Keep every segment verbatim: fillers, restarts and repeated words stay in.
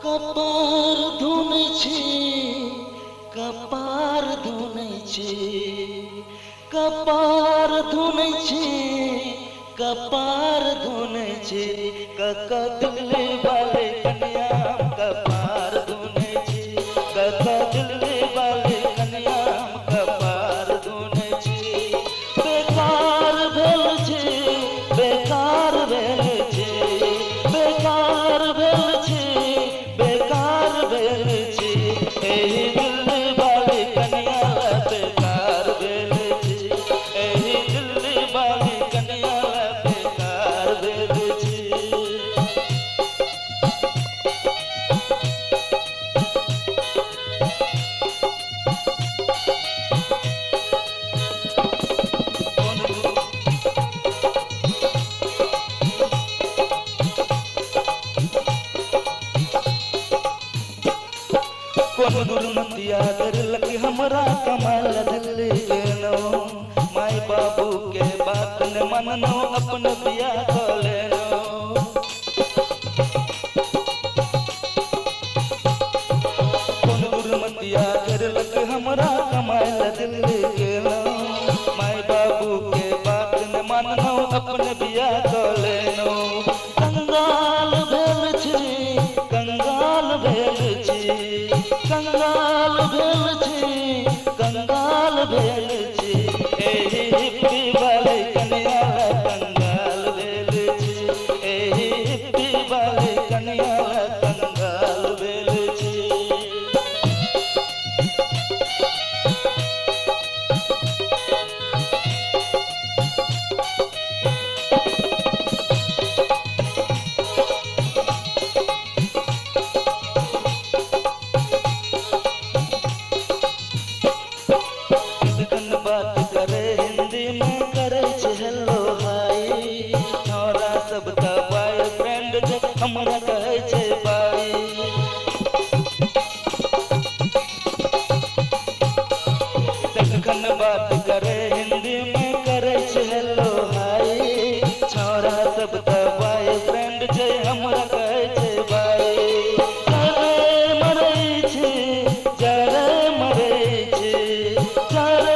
कपार धुनै छी, कपार धुनै छी, कपार धुनै छी, कपार धुनै छी, कका दिल्ली वाले कन्या कपार धुनै छी, कका दिल्ली वाले कन्या कपार धुनै छी। बेकार भेल छी, बेकार भेल छी, बेकार भेल छी, बेकार भेल छी, एही दिल्ली वाली कन्या बेकार भेल छी, एही दिल्ली वाली कन्या बेकार भेल छी। कौन दुर्मतिया करलक हमरा कमाल दिल्ली गेलो, माई बाबू के बात न माननो अपन बियाह क लेनो। कौन दुर्मतिया करलक हमरा कमाल दिल्ली गेलो, माई बाबू के बात न माननो अपन बियाह क लेनो। कंगाल भेल छी, कंगाल भेल छी, कंगाल भेल छी, कंगाल भेल छी, एही हिप्पी वाले कन्या कंगाल भेल छी, एही हिप्पी वाले कन्या कंगाल भेल छी। बात करे हिंदी में करे छे हेलो हाय, छोरा सब का बॉयफ्रेंड जे हमरा कहे छे बाई। तखन बात करे हिंदी में करे छे हेलो हाय, छोरा सब का बॉयफ्रेंड जे हमरा कहे छे बाई। जरे मरे छे, जरे मरे छे, जरे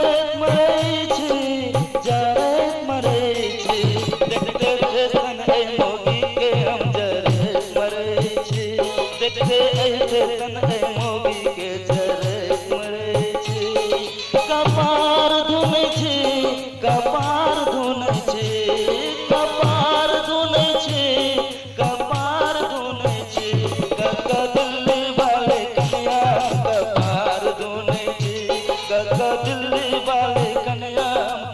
देखते ऐसे तन है मोगी के जरे मरे छी। कपार धुनै छी, कपार धुनै छी, कपार धुनै छी, कपार धुनै छी, कका दिल्ली वाले कन्या कपार धुनै छी, कका दिल्ली वाले कन्या